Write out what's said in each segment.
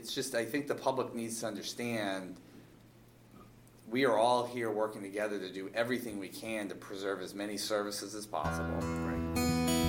it's just, I think the public needs to understand we are all here working together to do everything we can to preserve as many services as possible. Right.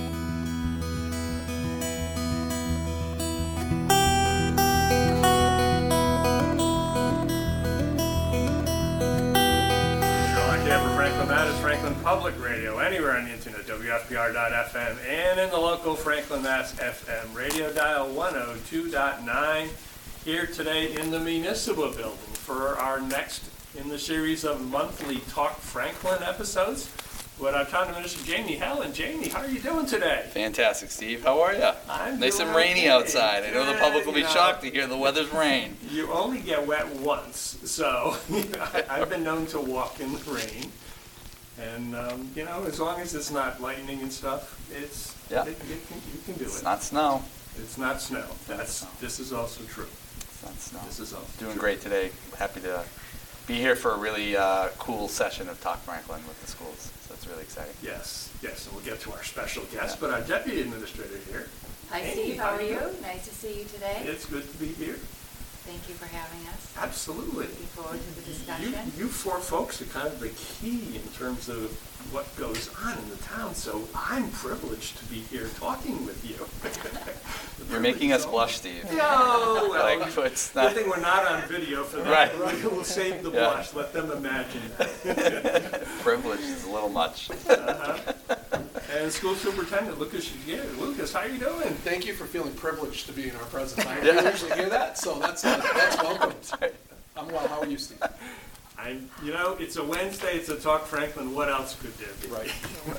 Franklin Matters, Franklin Public Radio, anywhere on the internet, WFPR.FM, and in the local Franklin Mass FM radio dial 102.9, here today in the Municipal Building for our next in the series of monthly Talk Franklin episodes with our Town Minister Jamie Helen. Jamie, how are you doing today? Fantastic, Steve. How are you? I'm nice doing and rainy okay. outside. I know the public will be shocked to hear the weather's rain. You only get wet once, so I've been known to walk in the rain. And, as long as it's not lightning and stuff, you can do it. It's not snow. It's not snow. This is also true. It's not snow. This is also doing true. great today. Happy to be here for a really cool session of Talk Franklin with the schools. So it's really exciting. Yes, and we'll get to our special guest, but our Deputy Administrator here. Hi, Steve. How are you? Nice to see you today. It's good to be here. Thank you for having us. Absolutely. Looking forward to the discussion. You four folks are kind of the key in terms of what goes on in the town, so I'm privileged to be here talking with you. You're making us blush, Steve. No, well, it's not... good thing we're not on video for that. Right. We'll save the blush. Let them imagine that. Privilege is a little much. And School Superintendent Lucas is here. Lucas, how are you doing? Thank you for feeling privileged to be in our presence. I don't usually hear that, so that's welcome. Right. I'm well. How are you, Steve? It's a Wednesday. It's a Talk Franklin. What else could there be? Right.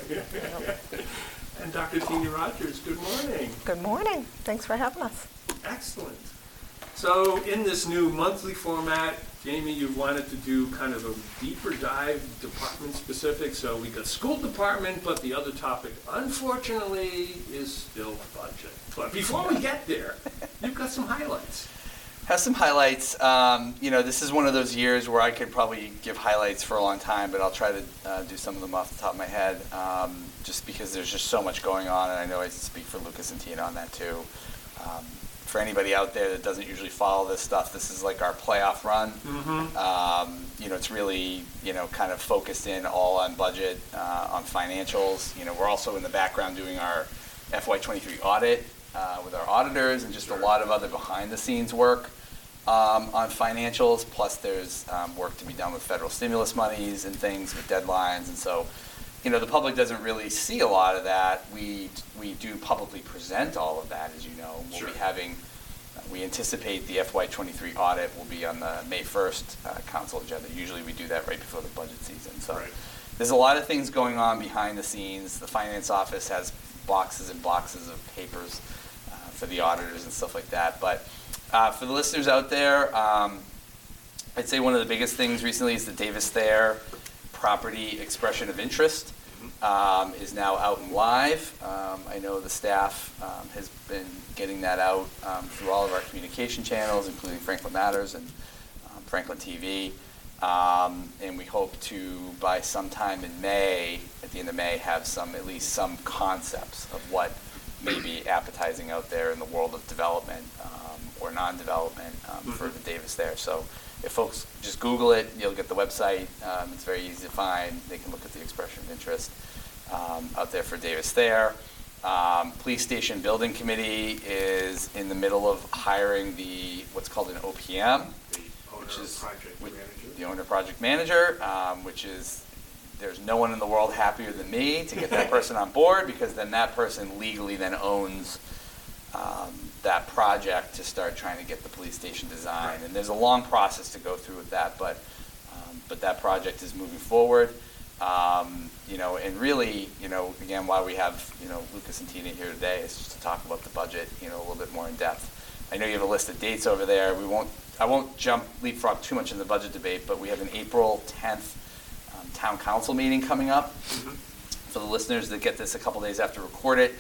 And Dr. Tina Rogers, good morning. Good morning. Thanks for having us. Excellent. So in this new monthly format, Jamie, you wanted to do kind of a deeper dive, department specific. So we got school department, but the other topic, unfortunately, is still budget. But before we get there, you've got some highlights. Have some highlights. This is one of those years where I could probably give highlights for a long time, but I'll try to do some of them off the top of my head, just because there's just so much going on, and I know I speak for Lucas and Tina on that too. For anybody out there that doesn't usually follow this stuff, this is like our playoff run. Mm-hmm. It's really, kind of focused in all on budget, on financials. We're also in the background doing our FY23 audit with our auditors and just a lot of other behind-the-scenes work on financials. Plus, there's work to be done with federal stimulus monies and things with deadlines. And so, the public doesn't really see a lot of that. We do publicly present all of that, as you know. We'll be having, we anticipate the FY23 audit will be on the May 1st council agenda. Usually we do that right before the budget season. So there's a lot of things going on behind the scenes. The finance office has boxes and boxes of papers for the auditors and stuff like that. But for the listeners out there, I'd say one of the biggest things recently is the Davis Thayer property expression of interest is now out and live. I know the staff has been getting that out through all of our communication channels, including Franklin Matters and Franklin TV. And we hope to, by sometime in May, at the end of May, have at least some concepts of what may be appetizing out there in the world of development or non-development for the Davis Thayer. So if folks just Google it, you'll get the website. It's very easy to find. They can look at the expression of interest out there for Davis Thayer. Police Station Building Committee is in the middle of hiring what's called an OPM, which is the owner project manager, which is, there's no one in the world happier than me to get that person on board, because then that person legally then owns that project to start trying to get the police station design. And there's a long process to go through with that, but that project is moving forward. And really, again, why we have, Lucas and Tina here today is just to talk about the budget, a little bit more in depth. I know you have a list of dates over there. I won't leapfrog too much in the budget debate, but we have an April 10th town council meeting coming up. Mm-hmm. For the listeners that get this a couple days after we record it,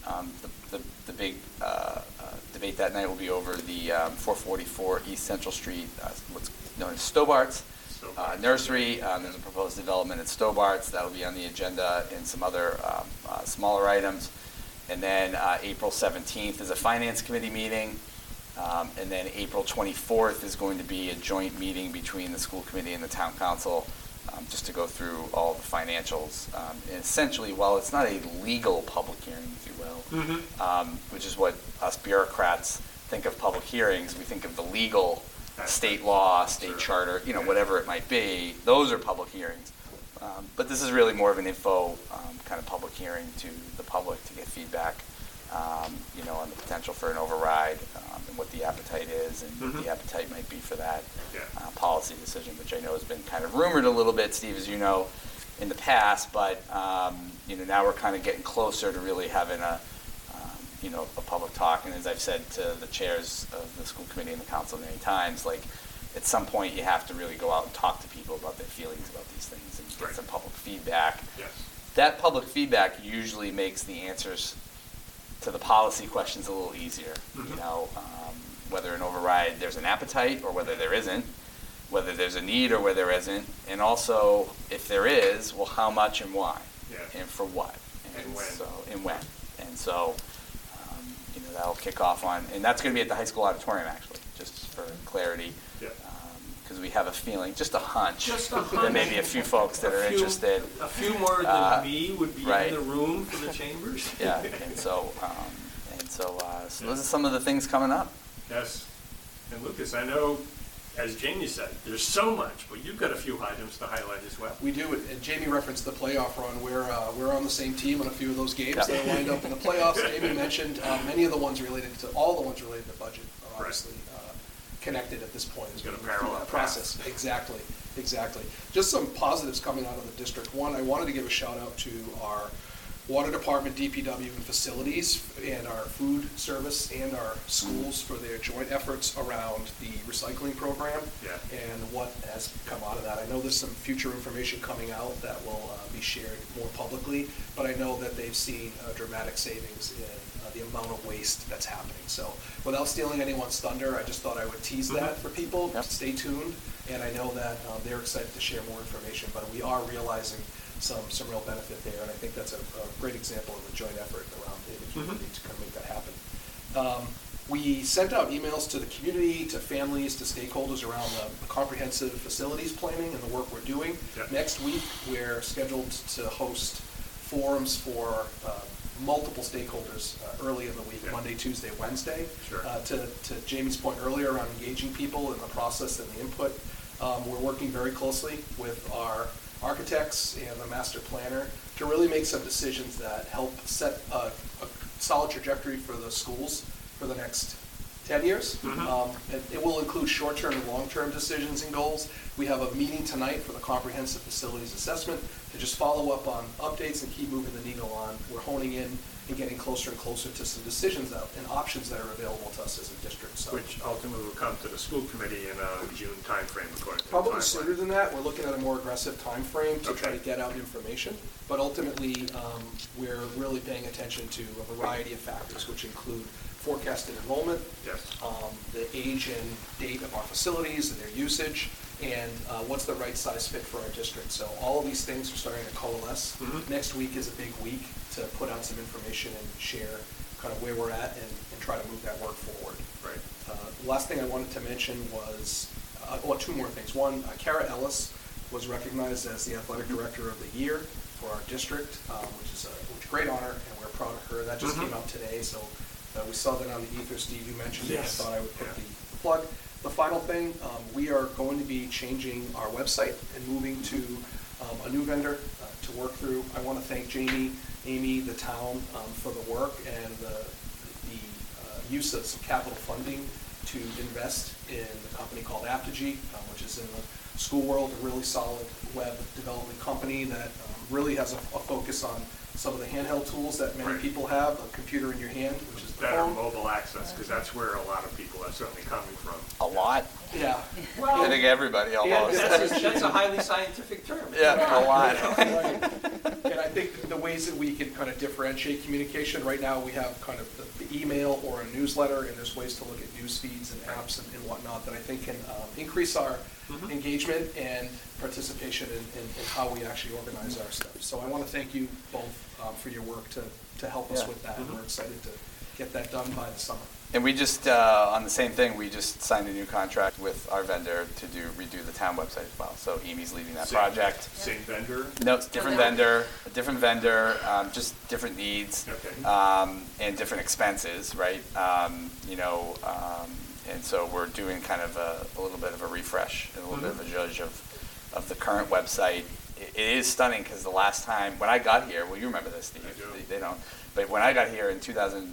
the big debate that night will be over the 444 East Central Street, what's known as Stobart's Nursery. There's a proposed development at Stobart's that'll be on the agenda, and some other smaller items. And then April 17th is a finance committee meeting And then April 24th is going to be a joint meeting between the school committee and the town council, just to go through all the financials. And essentially, while it's not a legal public hearing, if you will, which is what us bureaucrats think of public hearings, we think of the legal state law, state charter, whatever it might be. Those are public hearings. But this is really more of an info kind of public hearing to the public to get feedback, on the potential for an override, and what the appetite is, and what the appetite might be for that policy decision, which I know has been kind of rumored a little bit, Steve, as you know, in the past. But now we're kind of getting closer to really having a public talk. And as I've said to the chairs of the school committee and the council many times, like, at some point you have to really go out and talk to people about their feelings about these things and get some public feedback. Yes. That public feedback usually makes the answers to the policy questions a little easier. Whether an override, there's an appetite, or whether there isn't, whether there's a need or whether there isn't, and also, if there is, well, how much and why, and for what, and when. And so, that'll kick off on, and that's going to be at the high school auditorium, actually, just for clarity. Because we have a feeling, just a hunch, there may be a few folks that are interested. A few more than me would be right. in the room for the chambers. Yeah, and so those are some of the things coming up. Yes. And Lucas, I know, as Jamie said, there's so much, but you've got a few items to highlight as well. We do, and Jamie referenced the playoff run. We're on the same team on a few of those games Yep. that lined up in the playoffs. Jamie mentioned many of the ones related to, all the ones related to budget are obviously connected at this point. It's got a parallel process. Exactly. Just some positives coming out of the district. One, I wanted to give a shout out to our water department, DPW, and facilities, and our food service and our schools for their joint efforts around the recycling program and what has come out of that. I know there's some future information coming out that will be shared more publicly, but I know that they've seen dramatic savings in the amount of waste that's happening. So without stealing anyone's thunder, I just thought I would tease that for people. Yep. Stay tuned, and I know that they're excited to share more information, but we are realizing some real benefit there, and I think that's a great example of a joint effort around the community to kind of make that happen. We sent out emails to the community, to families, to stakeholders around the comprehensive facilities planning and the work we're doing. Yep. Next week, we're scheduled to host forums for multiple stakeholders early in the week, Monday, Tuesday, Wednesday. Sure. To Jamie's point earlier around engaging people in the process and the input, we're working very closely with our architects and the master planner to really make some decisions that help set a solid trajectory for the schools for the next 10 years. It will include short-term and long-term decisions and goals. We have a meeting tonight for the comprehensive facilities assessment to just follow up on updates and keep moving the needle on. We're honing in and getting closer and closer to some decisions and options that are available to us as a district. So, Which ultimately will come to the school committee in a June timeframe, according to probably the timeline. sooner than that. We're looking at a more aggressive time frame to try Okay. to get out information. But ultimately, we're really paying attention to a variety of factors, which include forecasted enrollment, Yes. the age and date of our facilities and their usage, and what's the right size fit for our district. So all of these things are starting to coalesce. Next week is a big week to put out some information and share kind of where we're at and try to move that work forward. Right. The last thing I wanted to mention was, two more things. One, Kara Ellis was recognized as the Athletic Director of the Year for our district, which is a great honor, and we're proud of her. That just came out today, so we saw that on the ether. Steve, you mentioned it. I Yes. thought I would put the plug. The final thing, we are going to be changing our website and moving to a new vendor to work through. I want to thank Jamie, Amy, the town for the work and the use of some capital funding to invest in a company called Apogee, which is in the school world, a really solid web development company that really has a focus on some of the handheld tools that many people have, a computer in your hand, which is the Better phone. mobile access, because that's where a lot of people are certainly coming from. A lot. Yeah. I think everybody almost. That's a highly scientific term. Yeah, a lot. Right. And I think the ways that we can kind of differentiate communication, right now we have kind of the email or a newsletter, and there's ways to look at news feeds and apps and whatnot that I think can increase our engagement and participation in how we actually organize our stuff. So I want to thank you both for your work to help us Yeah. with that, and we're excited to get that done by the summer. And we just, on the same thing, we just signed a new contract with our vendor to redo the town website as well. So Amy's leading that project. Same vendor? No, it's different vendor, just different needs. Okay. And different expenses, right? And so we're doing kind of a little bit of a refresh and a little bit of a judge of the current website. It is stunning because the last time, when I got here, well, you remember this, Steve. I do. They don't. But when I got here in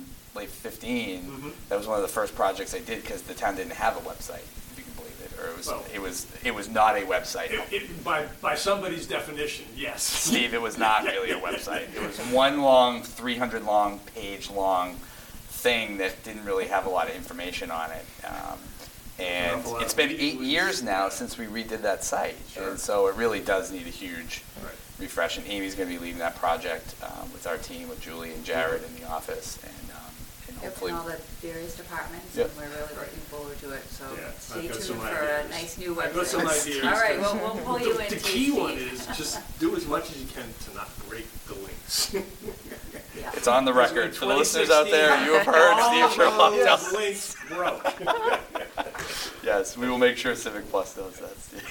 2015, that was one of the first projects I did because the town didn't have a website, if you can believe it. Or it was not a website. By somebody's definition, yes. Steve, it was not really a website. It was one long, 300 long, page long thing that didn't really have a lot of information on it. And it's been 8 years now since we redid that site. Sure. And so it really does need a huge Right. refresh. And Amy's going to be leading that project with our team, with Julie and Jared in the office. And Yep, hopefully, and all the various departments, Yep. and we're really looking forward to it, so Yeah, stay I've got tuned some for a ideas. nice new I've got some website. ideas. All right, well, we'll pull you in The too, key one Steve. is just do as much as you can to not break the links. Yeah. it's on the Because record. in For the listeners out there, 2016, you have heard all Steve Sherlock those tell us. links broke. Yes, we will make sure Civic Plus does that, Steve.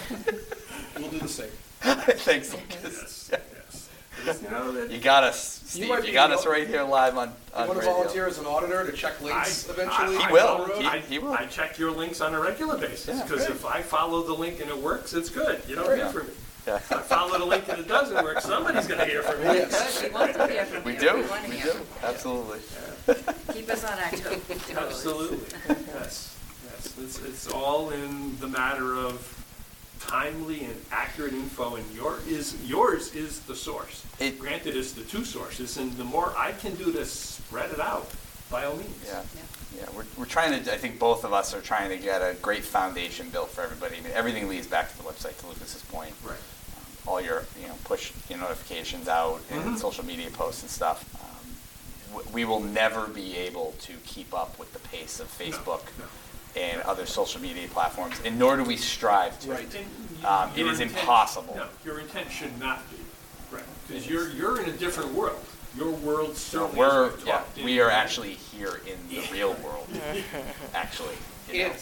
We'll do the same. Thanks, Lucas. Yes, yes. You know, that- You got us, Steve. might You be got the- us right here live on You radio. want to volunteer as an auditor to check links eventually? He I will. know. He will. I check your links on a regular basis, Yeah, because great. if I follow the link and it works, it's good. You don't Great. hear from me. Yeah. If I follow the link and it doesn't work, somebody's gonna hear from me. Yes. Good, we want to hear from We you. do. We want to We hear do. from you. Absolutely. Keep us on our toes. Absolutely, yes, yes. It's all in the matter of timely and accurate info, and yours is the source. Granted, it's the two sources, and the more I can do to spread it out, by all means. Yeah. Yeah. Yeah, we're trying to, I think both of us are trying to get a great foundation built for everybody. I mean, everything leads back to the website, to Lucas's point. Right. All your, push notifications out and Mhm. social media posts and stuff. We will never be able to keep up with the pace of Facebook No. and other social media platforms, and nor do we strive to. Right. And It your is intent- impossible. No, your intent should not be, right, because you're in a different world. Your world certainly We are actually here in the real world, actually. And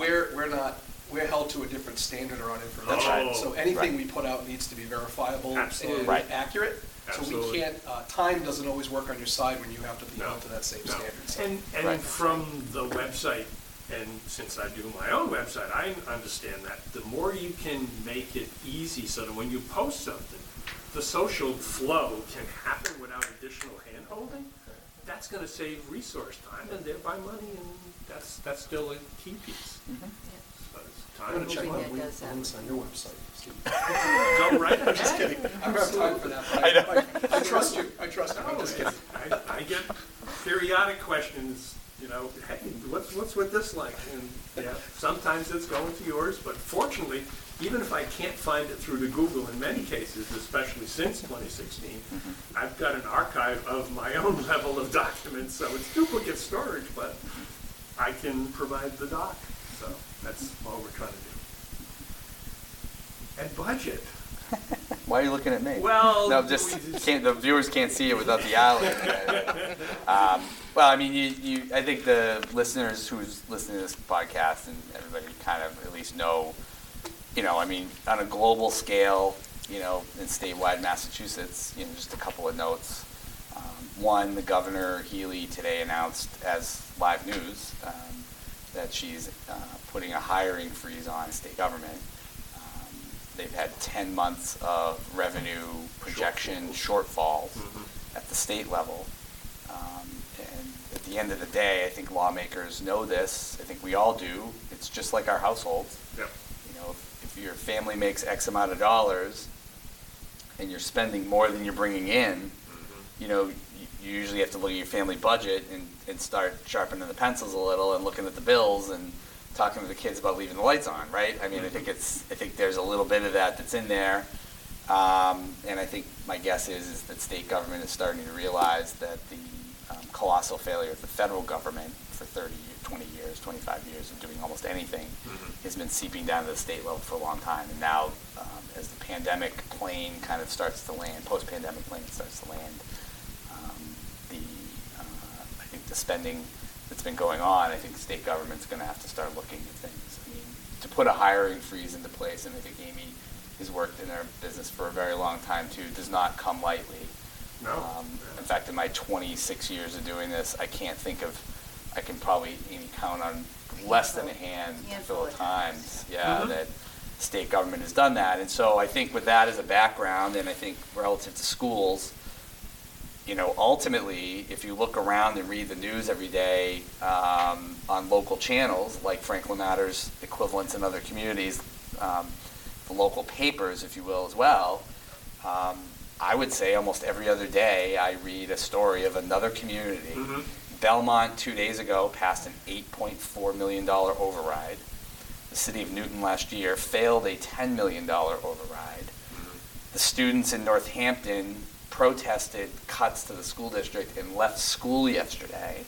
we're held to a different standard around information. That's right. So anything Right. we put out needs to be verifiable Absolutely. and Right. accurate. So we Absolutely. can't, time doesn't always work on your side when you have to be No. held to that same No. standard. So- And Right. from the website, and since I do my own website, I understand that the more you can make it easy so that when you post something, the social flow can happen without additional hand-holding, that's gonna save resource time and thereby money, and that's still a key piece. Mm-hmm. So it's I'm time gonna check Hoping my that does that. links on your website, Steve. Go right ahead. Just kidding. I don't have time for that, but I trust you. I'm just kidding. I get periodic questions, hey, what's with this like? And yeah, sometimes it's going to yours, but fortunately, even if I can't find it through the Google in many cases, especially since 2016, I've got an archive of my own level of documents, so it's duplicate storage, but I can provide the doc. So that's all we're trying to do. And budget. Why are you looking at me? Well, No, just the viewers can't see it without the alley. Well, I mean, I think the listeners who's listening to this podcast and everybody kind of at least know, I mean, on a global scale, in statewide Massachusetts, just a couple of notes. One, the Governor Healy today announced as live news that she's putting a hiring freeze on state government. They've had 10 months of revenue projection shortfalls at the state level. And at the end of the day, I think lawmakers know this. I think we all do. It's just like our households. Yep. If your family makes X amount of dollars and you're spending more than you're bringing in, you usually have to look at your family budget and start sharpening the pencils a little and looking at the bills and talking to the kids about leaving the lights on, right? I mean, I think there's a little bit of that's in there. And I think my guess is that state government is starting to realize that the colossal failure of the federal government for 20 years, 25 years of doing almost anything has been seeping down to the state level for a long time. And now, as the pandemic plane kind of starts to land, post-pandemic plane starts to land, I think the spending that's been going on, I think the state government's going to have to start looking at things. I mean, to put a hiring freeze into place, and I think Amy has worked in their business for a very long time too, does not come lightly. No. In fact, in my 26 years of doing this, I can probably Amy, count on less than a handful of times, that state government has done that. And so I think with that as a background, and I think relative to schools, ultimately, if you look around and read the news every day on local channels, like Franklin Matters equivalents in other communities, the local papers, if you will, as well, I would say almost every other day I read a story of another community. Mm-hmm. Belmont 2 days ago passed an $8.4 million override. The city of Newton last year failed a $10 million override. The students in Northampton protested cuts to the school district and left school yesterday.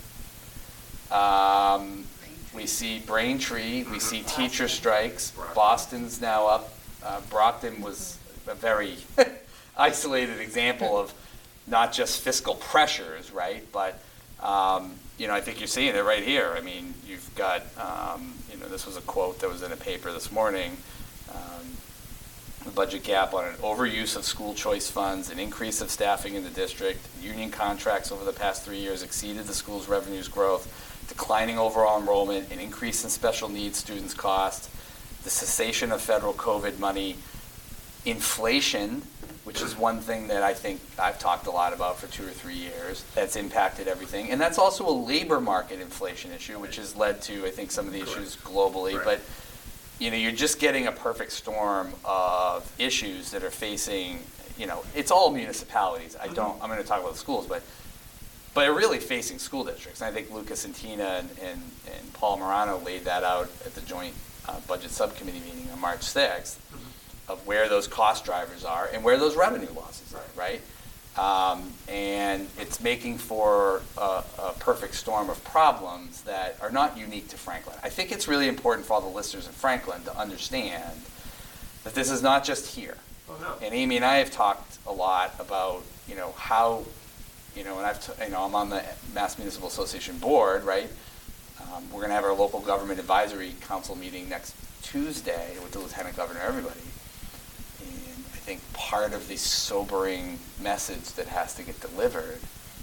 We see Braintree, we see teacher strikes. Boston's now up. Brockton was a very isolated example of not just fiscal pressures, right? But, I think you're seeing it right here. I mean, you've got, this was a quote that was in a paper this morning. The budget gap on an overuse of school choice funds, an increase of staffing in the district, union contracts over the past 3 years exceeded the school's revenues growth, declining overall enrollment, an increase in special needs students' cost, the cessation of federal COVID money, inflation, which is one thing that I think I've talked a lot about for 2 or 3 years, that's impacted everything. And that's also a labor market inflation issue, which has led to, I think, some of the issues globally. Right. But you're just getting a perfect storm of issues that are facing, it's all municipalities. I'm going to talk about the schools, but are really facing school districts. And I think Lucas and Tina and Paul Morano laid that out at the joint budget subcommittee meeting on March 6th of where those cost drivers are and where those revenue losses are, right? And it's making for a perfect storm of problems that are not unique to Franklin. I think it's really important for all the listeners in Franklin to understand that this is not just here. Oh, no. And Amy and I have talked a lot about, how, and I'm on the Mass Municipal Association board, right? We're going to have our local government advisory council meeting next Tuesday with the lieutenant governor, everybody. And I think part of the sobering message that has to get delivered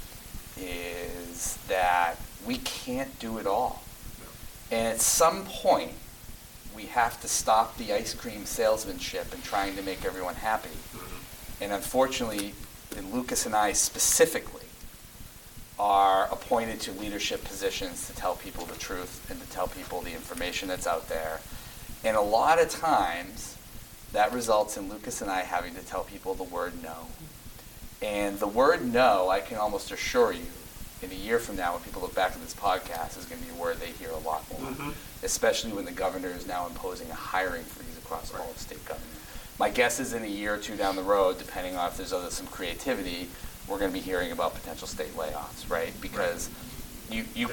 is that we can't do it all. And at some point, we have to stop the ice cream salesmanship and trying to make everyone happy. And unfortunately, Lucas and I specifically are appointed to leadership positions to tell people the truth and to tell people the information that's out there. And a lot of times, that results in Lucas and I having to tell people the word no. And the word no, I can almost assure you, in a year from now, when people look back at this podcast, is going to be a word they hear a lot more, especially when the governor is now imposing a hiring freeze across all of state government. My guess is in a year or two down the road, depending on if there's some creativity, we're going to be hearing about potential state layoffs, right? Because you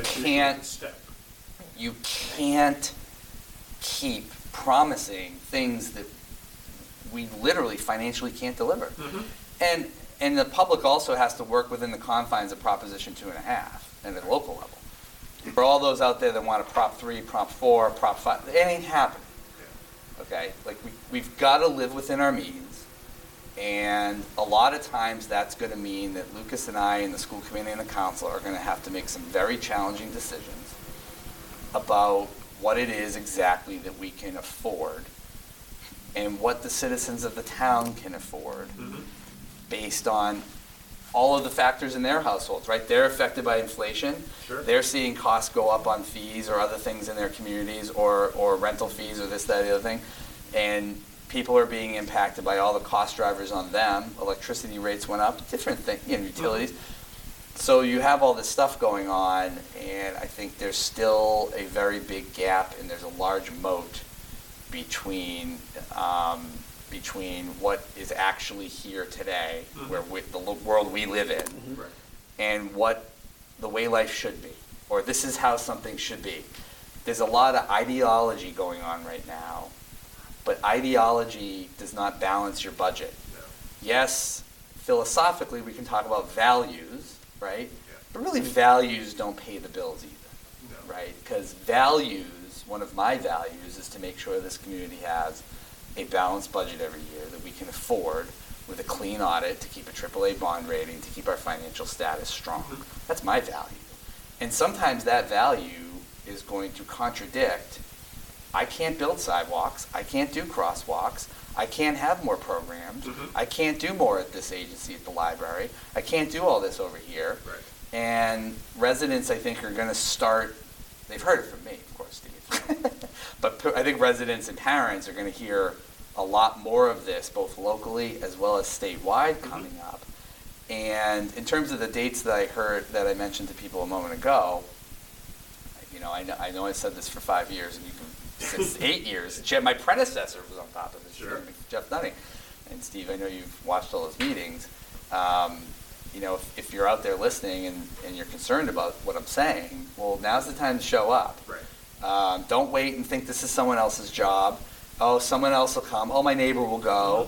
can't keep promising things that we literally financially can't deliver. And the public also has to work within the confines of Proposition 2.5 and at the local level. For all those out there that want a Prop 3, Prop 4, Prop 5, it ain't happening. Okay? Like, we've got to live within our means. And a lot of times that's going to mean that Lucas and I and the school committee and the council are going to have to make some very challenging decisions about what it is exactly that we can afford and what the citizens of the town can afford based on all of the factors in their households, right? They're affected by inflation. Sure. They're seeing costs go up on fees or other things in their communities or rental fees or this, that, the other thing. And people are being impacted by all the cost drivers on them. Electricity rates went up, different things, utilities. So you have all this stuff going on, and I think there's still a very big gap, and there's a large moat between what is actually here today, where the world we live in, and what the way life should be, or this is how something should be. There's a lot of ideology going on right now, but ideology does not balance your budget. No. Yes, philosophically we can talk about values, right? Yeah. But really values don't pay the bills either. right? Because values, one of my values is to make sure this community has a balanced budget every year that we can afford with a clean audit to keep a AAA bond rating, to keep our financial status strong. That's my value. And sometimes that value is going to contradict, I can't build sidewalks, I can't do crosswalks, I can't have more programs, I can't do more at this agency at the library, I can't do all this over here. Right. And residents, I think, are going to start, they've heard it from me, of course, Steve, but I think residents and parents are going to hear a lot more of this, both locally as well as statewide coming up. And in terms of the dates that I mentioned to people a moment ago, I know I said this for 5 years, and you can, since 8 years, my predecessor was on top of it, Sure. Jeff Dunning. And Steve, I know you've watched all those meetings. If you're out there listening and you're concerned about what I'm saying, well, now's the time to show up. Right. Don't wait and think this is someone else's job. Oh, someone else will come. Oh, my neighbor will go.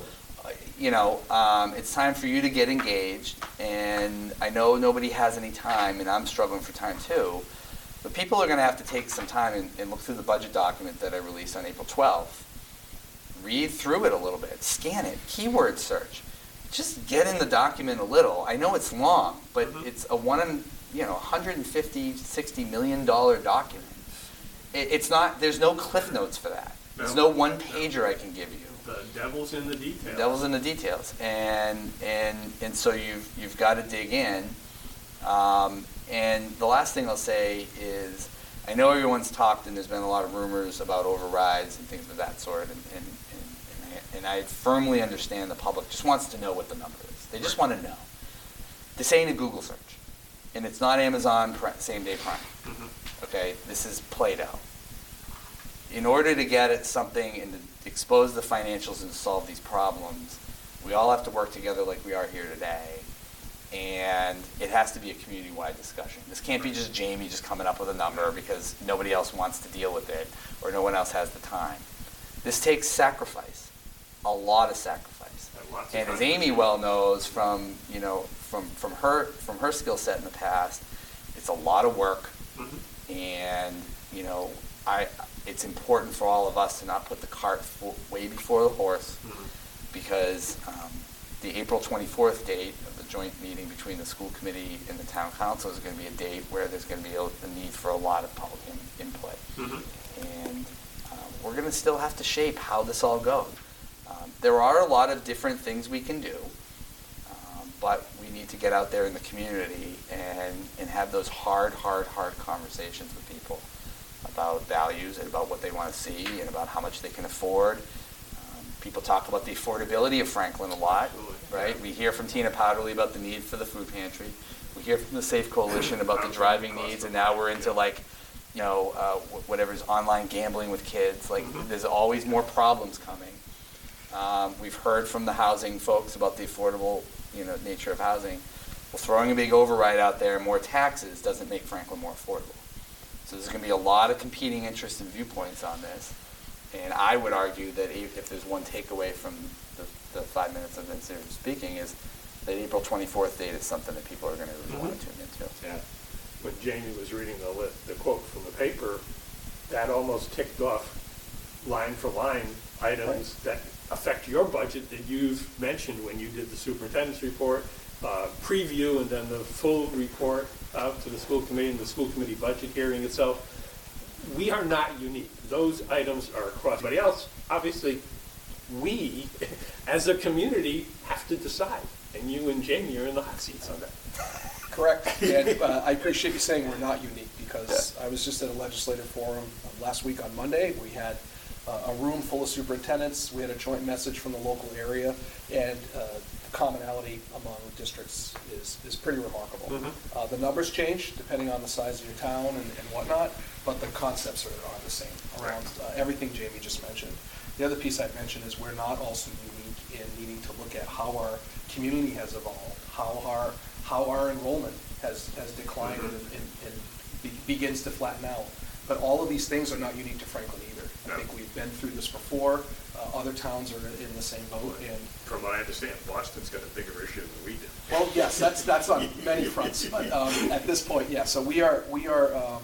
It's time for you to get engaged. And I know nobody has any time, and I'm struggling for time too. But people are going to have to take some time and look through the budget document that I released on April 12th. Read through it a little bit. Scan it. Keyword search. Just get in the document a little. I know it's long, but it's a $150, $60 million document. It's not. There's no cliff notes for that. There's no one pager I can give you. The devil's in the details. The devil's in the details, and so you've got to dig in. And the last thing I'll say is, I know everyone's talked, and there's been a lot of rumors about overrides and things of that sort, and I firmly understand the public just wants to know what the number is. They just want to know. This ain't a Google search, and it's not Amazon same-day Prime. Okay, this is Play-Doh. In order to get at something and to expose the financials and to solve these problems, we all have to work together like we are here today, and it has to be a community-wide discussion. This can't be just Jamie just coming up with a number because nobody else wants to deal with it or no one else has the time. This takes sacrifice, a lot of sacrifice. And as Amy well knows from her skill set in the past, it's a lot of work, and it's important for all of us to not put the cart way before the horse, because the April 24th date of the joint meeting between the school committee and the town council is going to be a date where there's going to be a need for a lot of public input. And we're going to still have to shape how this all goes. There are a lot of different things we can do, but we need to get out there in the community and have those hard conversations with people about values and about what they want to see and about how much they can afford. People talk about the affordability of Franklin a lot, right? We hear from Tina Powderly about the need for the food pantry. We hear from the Safe Coalition about the driving needs, and now we're into whatever's online gambling with kids. There's always more problems coming. We've heard from the housing folks about the affordable, nature of housing. Well, throwing a big override out there and more taxes doesn't make Franklin more affordable. So there's going to be a lot of competing interests and viewpoints on this. And I would argue that if there's one takeaway from the 5 minutes I've been speaking, is that April 24th date is something that people are going to really want to tune into. Yeah. When Jamie was reading the quote from the paper, that almost ticked off line for line items that affect your budget that you've mentioned when you did the superintendent's report, preview, and then the full report out to the school committee and the school committee budget hearing itself. We are not unique. Those items are across everybody else. Obviously, we, as a community, have to decide. And you and Jamie are in the hot seats on that. Correct. And I appreciate you saying we're not unique, because I was just at a legislative forum last week on Monday. We had a room full of superintendents. We had a joint message from the local area, and the commonality among districts is pretty remarkable. The numbers change depending on the size of your town and whatnot, but the concepts are the same around everything Jamie just mentioned. The other piece I'd mention is we're not also unique in needing to look at how our community has evolved, how our enrollment has declined and begins to flatten out. But all of these things are not unique to Franklin either. I think we've been through this before. Other towns are in the same boat. And from what I understand, Boston's got a bigger issue than we do. Well, yes, that's on many fronts. But at this point, yeah. So we are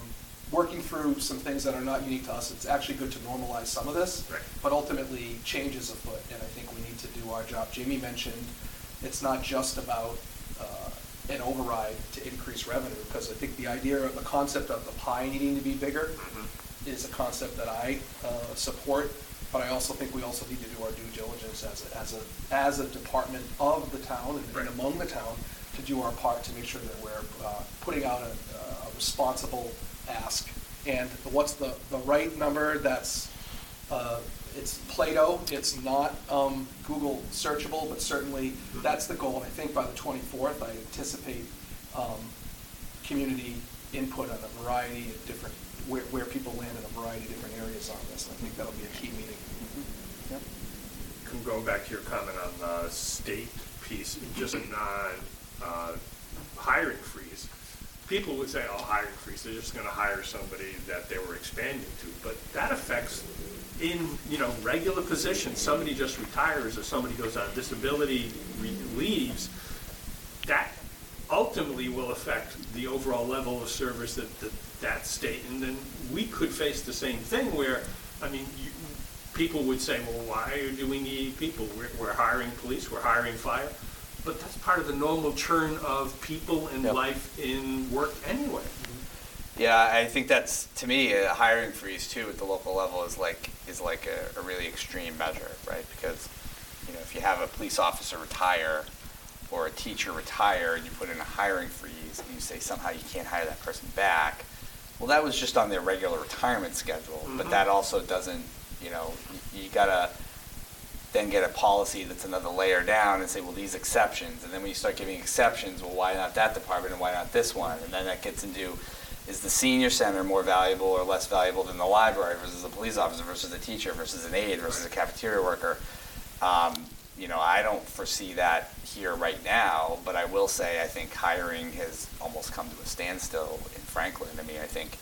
working through some things that are not unique to us. It's actually good to normalize some of this, Right. but ultimately change is afoot, and I think we need to do our job. Jamie mentioned it's not just about an override to increase revenue, because I think the idea of the concept of the pie needing to be bigger is a concept that I support, but I also think we also need to do our due diligence as a department of the town and Right. among the town to do our part to make sure that we're putting out a responsible ask. And what's the right number? That's it's Plato. It's not Google searchable, but certainly that's the goal. And I think by the 24th, I anticipate community input on a variety of different, where people land in a variety of different areas on this. And I think that'll be a key meeting. Yep. Going back to your comment on the state piece, just a non-hiring freeze, people would say, oh, hiring freeze, they're just going to hire somebody that they were expanding to. But that affects in, regular positions. Somebody just retires or somebody goes on disability, leaves. That ultimately will affect the overall level of service that state. And then we could face the same thing where, people would say, well, why do we need people? We're hiring police, we're hiring fire. But that's part of the normal churn of people and Yep. life in work anyway. Yeah, I think that's, to me, a hiring freeze too at the local level is like a really extreme measure, right? Because, if you have a police officer retire or a teacher retire and you put in a hiring freeze and you say somehow you can't hire that person back, well, that was just on their regular retirement schedule. But that also doesn't, you gotta then get a policy that's another layer down and say, well, these exceptions. And then when you start giving exceptions, well, why not that department and why not this one? And then that gets into, is the senior center more valuable or less valuable than the library versus a police officer versus a teacher versus an aide versus a cafeteria worker? I don't foresee that here right now, but I will say I think hiring has almost come to a standstill in Franklin. I think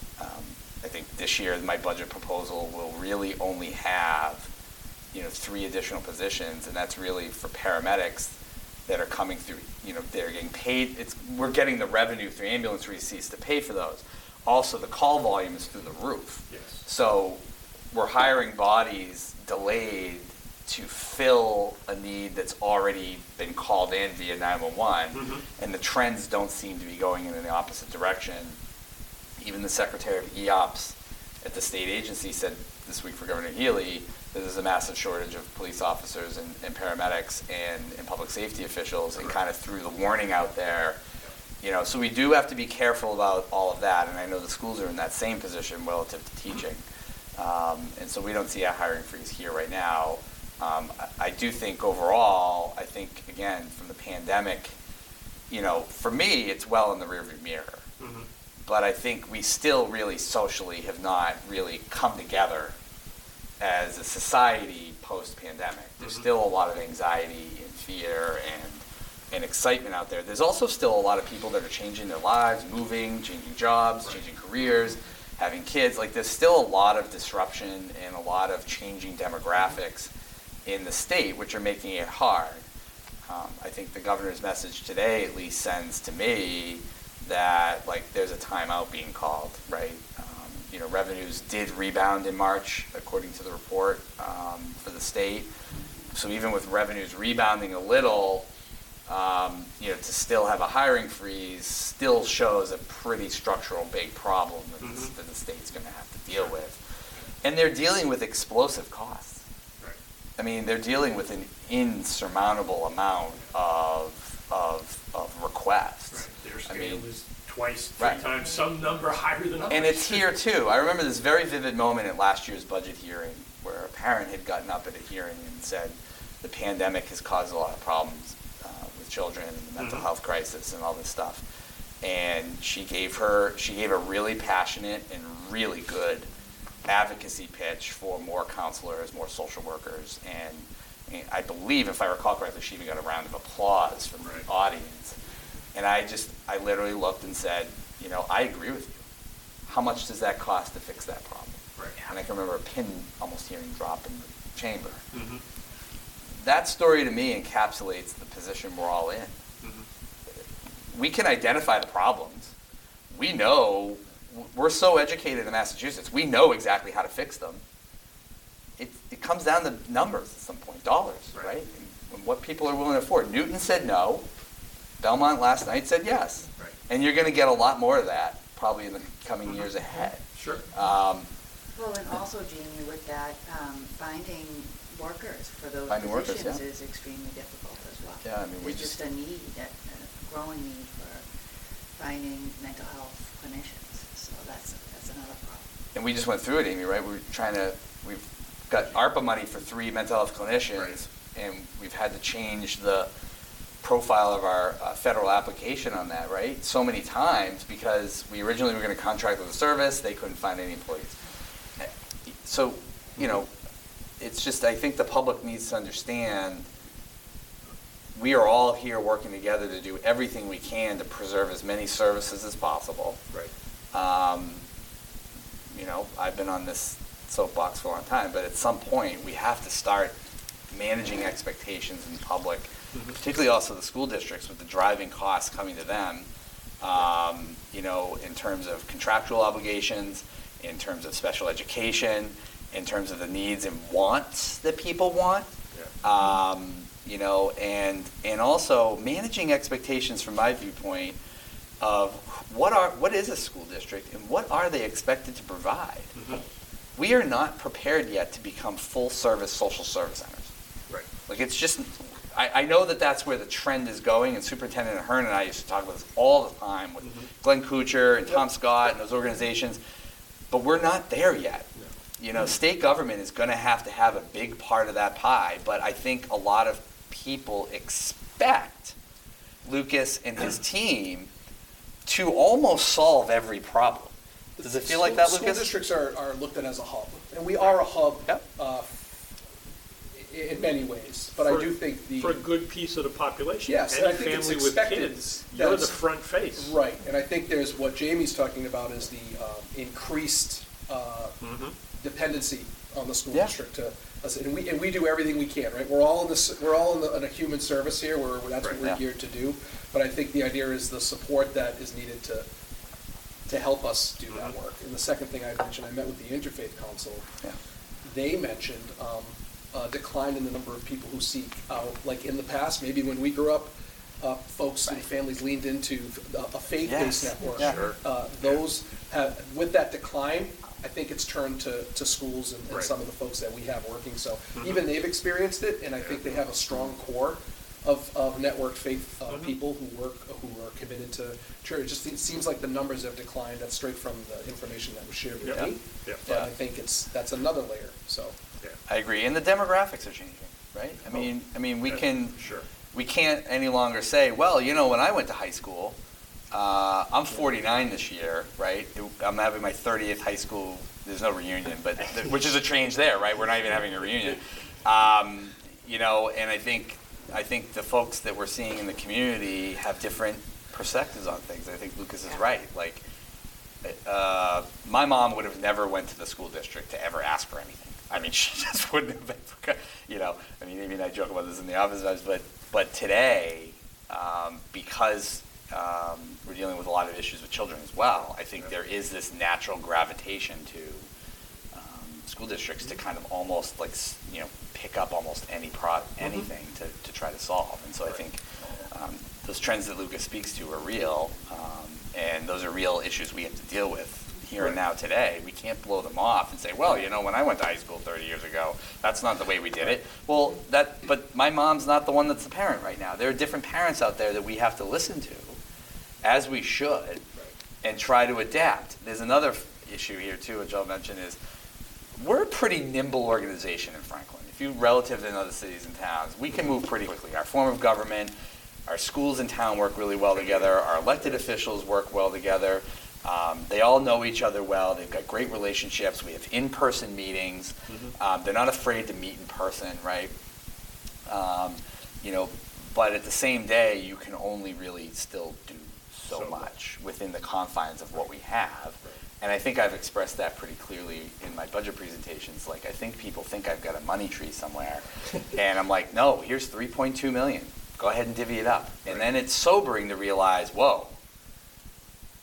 this year my budget proposal will really only have 3 additional positions, and that's really for paramedics that are coming through, they're getting paid. We're getting the revenue through ambulance receipts to pay for those. Also, the call volume is through the roof. Yes. So we're hiring bodies delayed to fill a need that's already been called in via 911, and the trends don't seem to be going in the opposite direction. Even the Secretary of EOPS at the state agency said this week for Governor Healy, there's a massive shortage of police officers and paramedics and public safety officials, and kind of threw the warning out there. So we do have to be careful about all of that, and I know the schools are in that same position relative to teaching. And so we don't see a hiring freeze here right now. I do think overall, again, from the pandemic, for me, it's well in the rearview mirror. But I think we still really socially have not really come together as a society post-pandemic. There's still a lot of anxiety and fear and excitement out there. There's also still a lot of people that are changing their lives, moving, changing jobs, changing careers, having kids. There's still a lot of disruption and a lot of changing demographics in the state, which are making it hard. I think the governor's message today at least sends to me that there's a timeout being called, right? Revenues did rebound in March, according to the report for the state. So even with revenues rebounding a little, to still have a hiring freeze still shows a pretty structural big problem that the state's going to have to deal with. And they're dealing with explosive costs. Right. They're dealing with an insurmountable amount of requests. Right. Their scale is twice, Right. 3 times some number higher than ours. And it's here too. I remember this very vivid moment at last year's budget hearing where a parent had gotten up at a hearing and said the pandemic has caused a lot of problems with children and the mental health crisis and all this stuff. And she gave a really passionate and really good advocacy pitch for more counselors, more social workers, and I believe, if I recall correctly, she even got a round of applause from the audience. And I literally looked and said, I agree with you. How much does that cost to fix that problem? Right. And I can remember a pin almost hearing drop in the chamber. Mm-hmm. That story to me encapsulates the position we're all in. We can identify the problems. We know we're so educated in Massachusetts, we know exactly how to fix them. It comes down to numbers at some point, dollars, right? And what people are willing to afford. Newton said no. Belmont last night said yes. Right. And you're going to get a lot more of that probably in the coming years ahead. Sure. Well, and also, Jamie, with that, finding workers for those Finding workers, positions yeah. is extremely difficult as well. Yeah, I mean, we There's just a need, a growing need for finding mental health clinicians, so that's another problem. And we just went through it, Amy, right? We've got ARPA money for 3 mental health clinicians, Right. and we've had to change the profile of our federal application on that, right? So many times because we originally were going to contract with the service, they couldn't find any employees. So, it's just, I think the public needs to understand we are all here working together to do everything we can to preserve as many services as possible. Right. I've been on this soapbox for a long time, but at some point we have to start managing expectations in public, particularly also the school districts with the driving costs coming to them, in terms of contractual obligations, in terms of special education, in terms of the needs and wants that people want. Yeah. And also managing expectations from my viewpoint of what is a school district and what are they expected to provide. We are not prepared yet to become full-service social service centers. Right. Like, it's just, I know that that's where the trend is going, and Superintendent Ahern and I used to talk about this all the time with Glenn Kuchar and Tom Scott and those organizations, but we're not there yet. State government is going to have a big part of that pie, but I think a lot of people expect Lucas and his team to almost solve every problem. Does it feel like that, Lucas? School districts are looked at as a hub, and we are a hub in many ways, but I do think for a good piece of the population. Yes, and Any I think it's family with expected kids, that you're the it's- front face. Right, and I think there's what Jamie's talking about is the increased dependency on the school Yeah. district to us, and we do everything we can, right? We're all in a human service here, that's what Right. we're Yeah. geared to do. But I think the idea is the support that is needed to help us do that work. And the second thing I mentioned, I met with the Interfaith Council. Yeah. They mentioned a decline in the number of people who seek out, like in the past, maybe when we grew up, folks and families leaned into a faith-based Yes. network. Yeah. Sure. Those have, with that decline, I think it's turned to schools and Right. some of the folks that we have working. So even they've experienced it, and I think they have a strong core of networked faith people who are committed to church. It seems like the numbers have declined. That's straight from the information that was shared with Yeah. me. Yeah. But I think that's another layer, so. Yeah. I agree, and the demographics are changing, right? I mean, we Yeah, can, sure. we can't any longer say, well, when I went to high school, I'm 49 this year, right? I'm having my 30th high school. There's no reunion, but which is a change there, right? We're not even having a reunion, and I think the folks that we're seeing in the community have different perspectives on things. I think Lucas is right. Like, my mom would have never went to the school district to ever ask for anything. I mean, she just wouldn't have been, Amy and I joke about this in the office, but today, because we're dealing with a lot of issues with children as well, I think there is this natural gravitation to school districts to kind of almost pick up almost anything to try to solve. And so I think those trends that Lucas speaks to are real, and those are real issues we have to deal with here and now today. We can't blow them off and say, well, when I went to high school 30 years ago, that's not the way we did it. Well, but my mom's not the one that's the parent right now. There are different parents out there that we have to listen to, as we should, and try to adapt. There's another issue here too, which I'll mention, is we're a pretty nimble organization in Franklin. If you relative to other cities and towns, we can move pretty quickly. Our form of government, our schools in town work really well together. Our elected officials work well together. They all know each other well. They've got great relationships. We have in-person meetings. They're not afraid to meet in person, right? But at the same day, you can only really still do so much within the confines of what we have. And I think I've expressed that pretty clearly in my budget presentations. Like, I think people think I've got a money tree somewhere. And I'm like, no, here's $3.2 million. Go ahead and divvy it up. And then it's sobering to realize, whoa,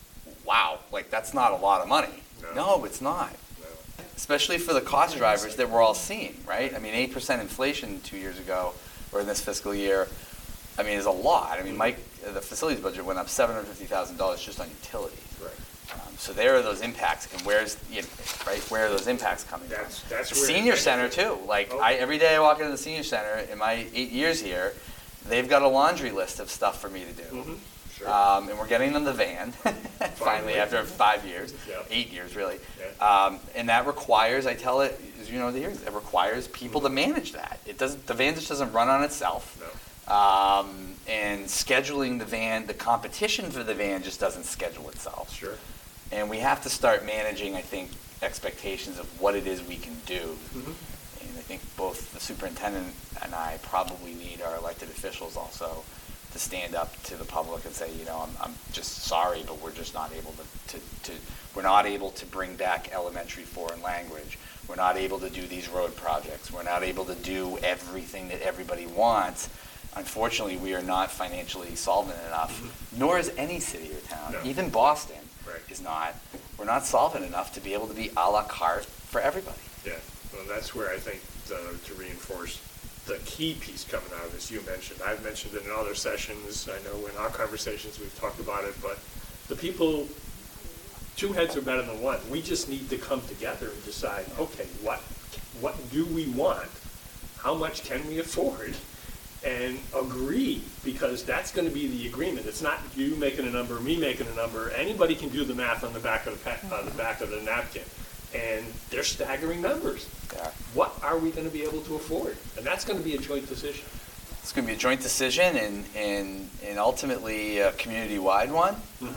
wow, like that's not a lot of money. No, it's not. No. Especially for the cost drivers that we're all seeing, right? I mean, 8% inflation 2 years ago, or in this fiscal year, I mean, is a lot. I mean, the facilities budget went up $750,000 just on utilities. Right. So there are those impacts, and where are those impacts coming from? That's The where senior center too. Like Oh. every day I walk into the senior center in my 8 years here, they've got a laundry list of stuff for me to do. Mhm. Sure. And we're getting them the van finally after 5 years, Yep. 8 years really. Yeah. And that requires, I tell it, as you know, it requires people to manage that. It doesn't. The van just doesn't run on itself. No. And scheduling the van, the competition for the van just doesn't schedule itself. Sure. And we have to start managing, I think, expectations of what it is we can do. Mhm. And I think both the superintendent and I probably need our elected officials also to stand up to the public and say, you know, I'm just sorry, but we're just not able we're not able to bring back elementary foreign language. We're not able to do these road projects. We're not able to do everything that everybody wants. Unfortunately, we are not financially solvent enough, nor is any city or town. No. Even Boston Right. is not. We're not solvent enough to be able to be a la carte for everybody. Yeah, well, that's where I think to reinforce the key piece coming out of this, you mentioned, I've mentioned it in other sessions, I know in our conversations we've talked about it, but the people, two heads are better than one. We just need to come together and decide, okay, what do we want? How much can we afford? And agree, because that's going to be the agreement. It's not you making a number, me making a number. Anybody can do the math on the back of the back of the napkin, and they're staggering numbers. Yeah. What are we going to be able to afford? And that's going to be a joint decision. It's going to be a joint decision and ultimately a community-wide one.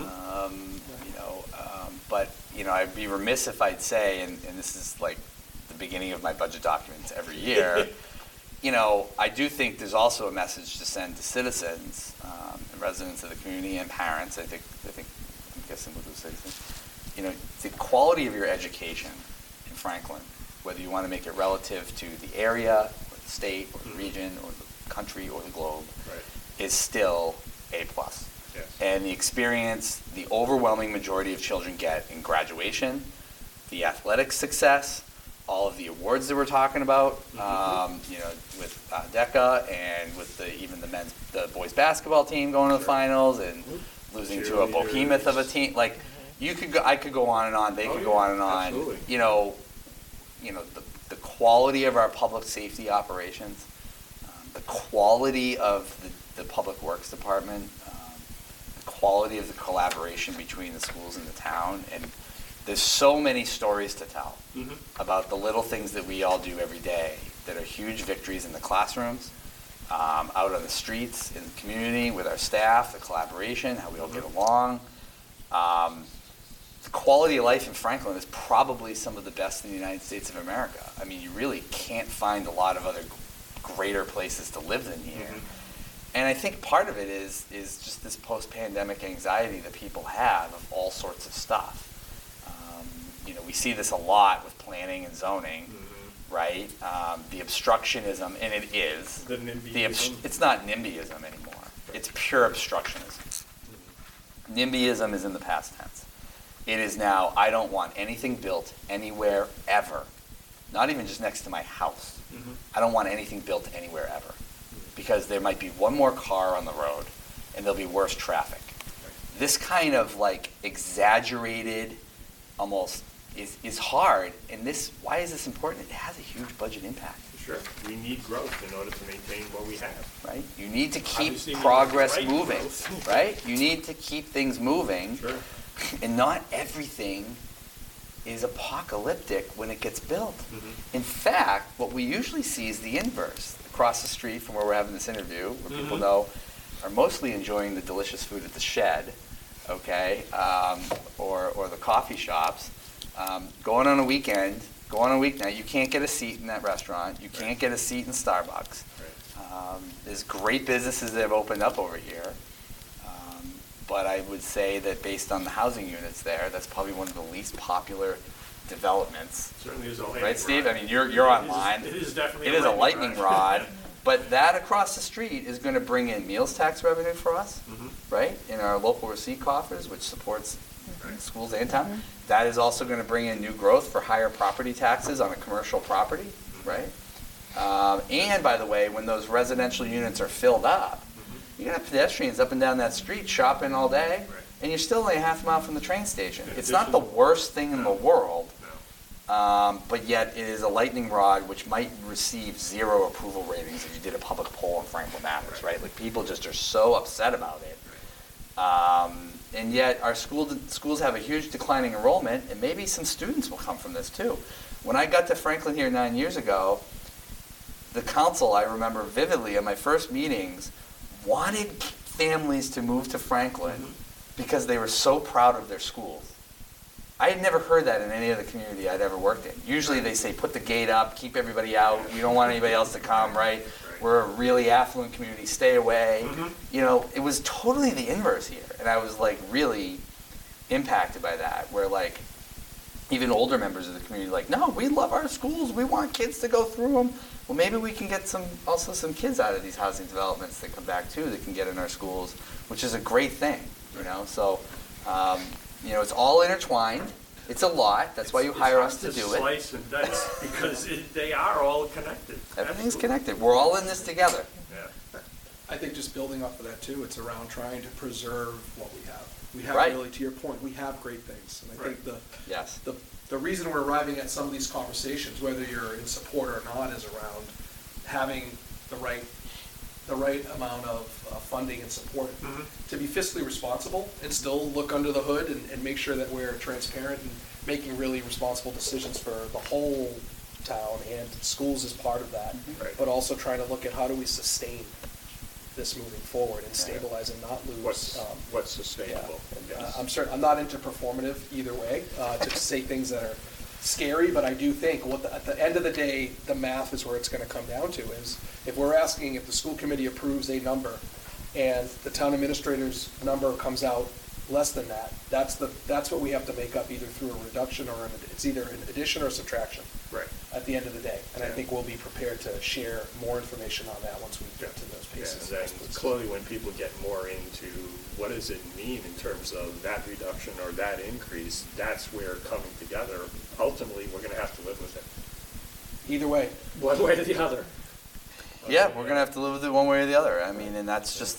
But I'd be remiss if I'd say, and this is like the beginning of my budget documents every year, I do think there's also a message to send to citizens, and residents of the community and parents. I'm guessing we'll do citizens. The quality of your education in Franklin, whether you want to make it relative to the area, or the state, or the region, or the country, or the globe, Right. is still A+. Yes. And the experience the overwhelming majority of children get in graduation, the athletic success, all of the awards that we're talking about, with DECA and with the boys basketball team going to the finals and losing to a behemoth of a team. Like I could go on and on. They could go on and on. Absolutely. The quality of our public safety operations, the quality of the public works department, the quality of the collaboration between the schools and the town, and there's so many stories to tell about the little things that we all do every day that are huge victories in the classrooms, out on the streets, in the community, with our staff, the collaboration, how we all get along. The quality of life in Franklin is probably some of the best in the United States of America. I mean, you really can't find a lot of other greater places to live than here. And I think part of it is just this post-pandemic anxiety that people have of all sorts of stuff. We see this a lot with planning and zoning, right? The obstructionism, and it is. The NIMBYism. It's not NIMBYism anymore. It's pure obstructionism. NIMBYism is in the past tense. It is now, I don't want anything built anywhere ever. Not even just next to my house. I don't want anything built anywhere ever. Because there might be one more car on the road and there'll be worse traffic. This kind of like exaggerated, almost is hard. And why is this important? It has a huge budget impact. Sure. We need growth in order to maintain what we have. Right? You need to keep Obviously, we need progress right moving, growth. right? You need to keep things moving. Sure. And not everything is apocalyptic when it gets built. In fact, what we usually see is the inverse. Across the street from where we're having this interview, where people know are mostly enjoying the delicious food at the shed, okay, or the coffee shops. Going on a weeknight, you can't get a seat in that restaurant. You can't get a seat in Starbucks. There's great businesses that have opened up over here. But I would say that based on the housing units there, that's probably one of the least popular developments. Certainly is a lightning Right, Steve? rod. I mean, you're online. It is definitely It is a lightning rod. But that across the street is going to bring in meals tax revenue for us, right, in our local receipt coffers, which supports Right. schools and town. That is also going to bring in new growth for higher property taxes on a commercial property, right? And by the way, when those residential units are filled up, you're going to have pedestrians up and down that street shopping all day, Right. and you're still only a half mile from the train station. In It's not the addition- worst thing in the world, No. but yet it is a lightning rod which might receive 0 approval ratings if you did a public poll in Franklin Matters, right? Like, people just are so upset about it. And yet our schools have a huge declining enrollment, and maybe some students will come from this too. When I got to Franklin here 9 years ago, the council, I remember vividly, at my first meetings, wanted families to move to Franklin because they were so proud of their schools. I had never heard that in any other community I'd ever worked in. Usually they say, put the gate up, keep everybody out, we don't want anybody else to come, right? We're a really affluent community, stay away. You know, it was totally the inverse here. And I was like really impacted by that, where like even older members of the community like, no, we love our schools, we want kids to go through them. Well, maybe we can get some kids out of these housing developments that come back too, that can get in our schools, which is a great thing, you know? So, you know, it's all intertwined. It's a lot. That's why you hire us to do it. Slice and dice because they are all connected. Everything's Absolutely. connected. We're all in this together. Yeah. I think just building off of that too, it's around trying to preserve what we have. We have Right. really, to your point, we have great things. And I think Yes. the reason we're arriving at some of these conversations, whether you're in support or not, is around having the right amount of funding and support to be fiscally responsible and still look under the hood and make sure that we're transparent and making really responsible decisions for the whole town, and schools is part of that. Right. But also trying to look at how do we sustain this moving forward and stabilize and not lose. What's sustainable? Yeah. Yes. I'm not into performative either way, to say things that are scary, but I do think at the end of the day, the math is where it's going to come down to, is if we're asking if the school committee approves a number and the town administrator's number comes out less than that, that's what we have to make up either through a reduction or it's either an addition or subtraction Right. at the end of the day. And I Yeah. think we'll be prepared to share more information on that once we get to those Yeah, pieces. and then clearly when people get more into what does it mean in terms of that reduction or that increase, that's where coming together, ultimately, we're gonna have to live with it. Either way. One way or the other. Yeah, we're gonna have to live with it one way or the other. I mean, and that's just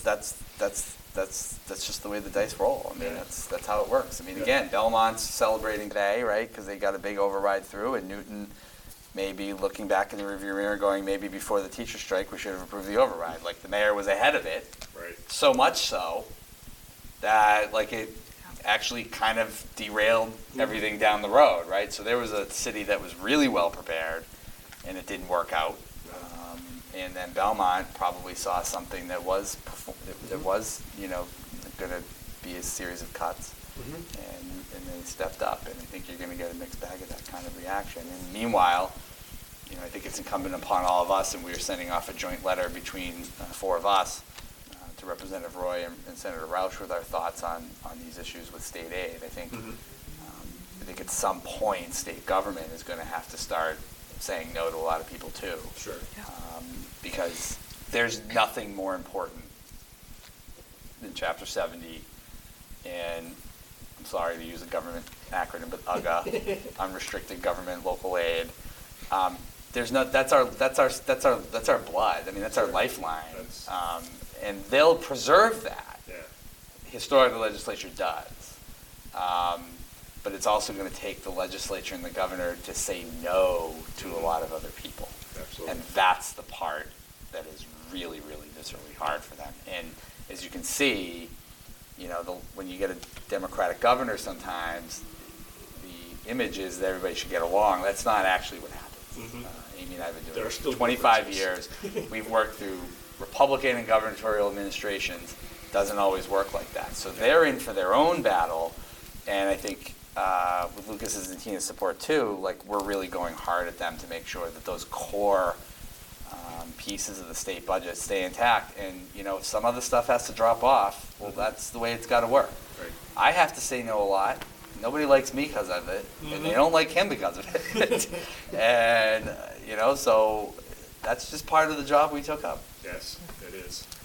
the way the dice roll. I mean, Yeah. that's how it works. I mean, again, Belmont's celebrating today, right? Because they got a big override through, and Newton may be looking back in the rearview mirror, going, maybe before the teacher strike, we should have approved the override. Like, the mayor was ahead of it, Right. so much so that like it actually kind of derailed everything down the road, right? So there was a city that was really well prepared, and it didn't work out. And then Belmont probably saw something that was you know, going to be a series of cuts, and they stepped up. And I think you're going to get a mixed bag of that kind of reaction. And meanwhile, you know, I think it's incumbent upon all of us, and we are sending off a joint letter between 4 of us to Representative Roy and Senator Roush with our thoughts on these issues with state aid. I think at some point, state government is going to have to start saying no to a lot of people too. Sure. Because there's nothing more important than Chapter 70 and, I'm sorry to use a government acronym, but UGA, unrestricted government local aid. That's our blood. I mean, that's our lifeline. And they'll preserve that. Yeah. Historically, the legislature does. But it's also going to take the legislature and the governor to say no to a lot of other people. Absolutely. And that's the part that is really, really viscerally hard for them. And as you can see, you know, when you get a Democratic governor sometimes, the image is that everybody should get along. That's not actually what happens. Amy and I have been doing There are this still for 25 differences. years. We've worked through Republican and gubernatorial administrations. Doesn't always work like that. So they're in for their own battle, and I think with Lucas's and Tina's support too, like, we're really going hard at them to make sure that those core pieces of the state budget stay intact. And, you know, if some other stuff has to drop off, well, that's the way it's got to work. Right. I have to say no a lot. Nobody likes me because of it, and they don't like him because of it. And, you know, so that's just part of the job we took up. Yes, it is.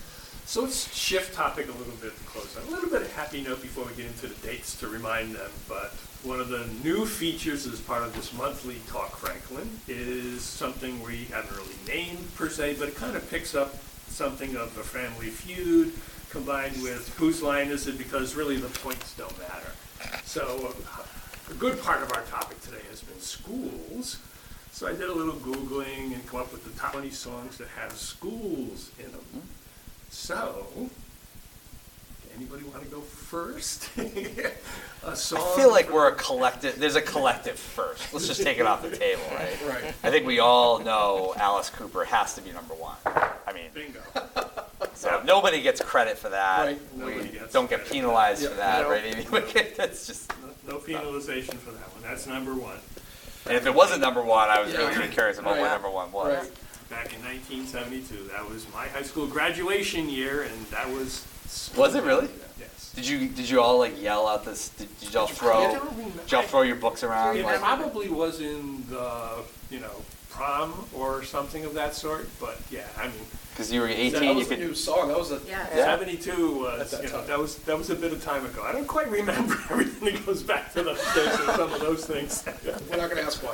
So let's shift topic a little bit to close on a little bit of happy note before we get into the dates to remind them. But one of the new features as part of this monthly Talk Franklin is something we haven't really named per se, but it kind of picks up something of a family feud combined with whose line is it, because really the points don't matter. So a good part of our topic today has been schools. So I did a little Googling and come up with the top 20 songs that have schools in them. So, anybody want to go first? A song. I feel like we're a collective. There's a collective first. Let's just take it off the table, right? Right. I think we all know Alice Cooper has to be number one. I mean, Bingo. so nobody gets credit for that. Right. Nobody We gets don't get credit. penalized for Yeah. that, No. right? Amy? That's just. No penalization for that one. That's number one. And if it wasn't number one, I was Yeah. really curious about what Right. number one was. Right. Back in 1972. That was my high school graduation year, and that was. Was it really? Yes. Did you all like yell out this? Did y'all throw your books around? It Like, probably was in the, prom or something of that sort, but yeah, I mean, because you were That 18, you was a could. new song. That was a. Yeah. Yeah. 72 was, At that time. that was a bit of time ago. I don't quite remember everything that goes back to those days and some of those things. We're not going to ask why.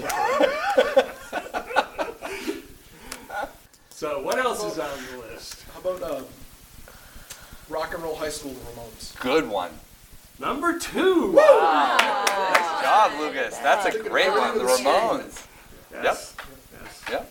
So what else is on the list? How about Rock and Roll High School, the Ramones? Good one. Number 2. Nice job, Lucas. That's a great one. The Ramones. Yes. Yes. Yep.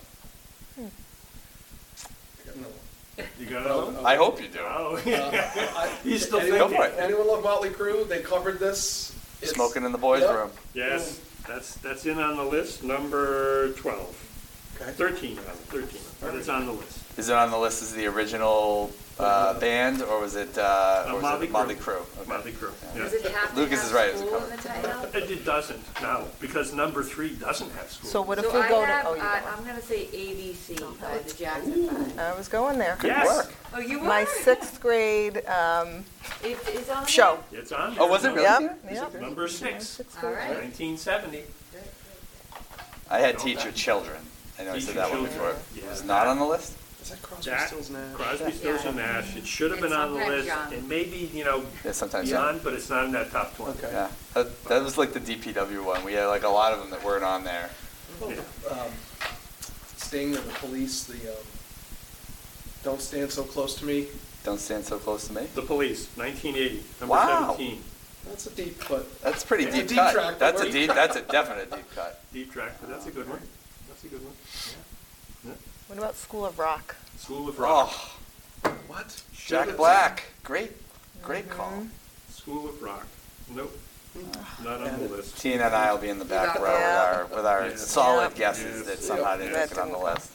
No. You got another one? I hope you do. Oh, I- he's still anyone, Go for it. Anyone love Motley Crue? They covered this. It's- Smoking in the boys' Yep. room. Yes, that's in on the list, number 12. Okay. 13, 13, but it's on the list. Is it on the list as the original band, or was it Motley Motley Crue. Crue? Okay. Motley Crue, yeah. Does it have to Lucas have is right, it's a school cover. in the title? It doesn't, no, because number 3 doesn't have school. So what if So we I go to, have, oh, you I'm gonna say ABC by the Jackson Five. I was going there. Good Yes. work. Oh, you were? My sixth grade It's on show. It's on there. Oh, was it really? Yep, yep. Number 6, Sixth All grade. right. 1970. I had Teacher Children. I know I Teacher said that one Children. before. Yeah. It was not on the list? Is that Crosby, That, Stills, Nash? Crosby, Stills, and Nash. It should have been It's on the sometimes list, John. and maybe, Yeah, sometimes. beyond, but it's not in that top 20. Okay. Yeah, that was like the DPW one. We had like a lot of them that weren't on there. Yeah. Sting or the Police, the Don't Stand So Close to Me. Don't stand so close to me. The Police, 1980, number Wow. 17. That's a deep, but That's pretty It's a deep deep cut. track, but That's a we're- deep. That's a definite deep cut. Deep track, but that's a good one. That's a good one. Yeah. What about School of Rock? School of Rock. Oh, what? Jack Black. Great call. School of Rock. Nope. Not on the list. Tina and I will be in the back got row that. with our Yeah. solid Yeah. guesses Yes. that somehow didn't That make it on the didn't list.